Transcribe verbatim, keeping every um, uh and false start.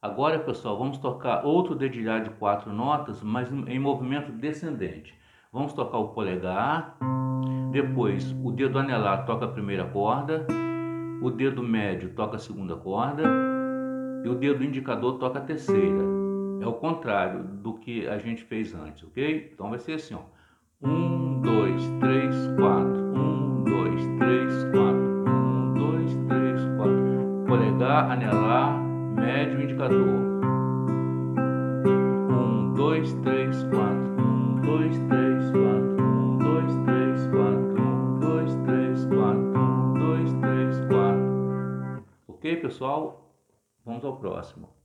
Agora, pessoal, vamos tocar outro dedilhado de quatro notas, mas em movimento descendente. Vamos tocar o polegar, depois o dedo anelar toca a primeira corda, o dedo médio toca a segunda corda e o dedo indicador toca a terceira. É o contrário do que a gente fez antes, ok? Então vai ser assim, ó. Um, dois, três, quatro. Um, dois, três, quatro. Um, dois, três, quatro. Polegar, anelar, médio, indicador. Um, dois, três, quatro. Um, dois, três, quatro. Um, dois, três, quatro. Um, dois, três, quatro. Um, dois, três, quatro. Ok, pessoal? Vamos ao próximo.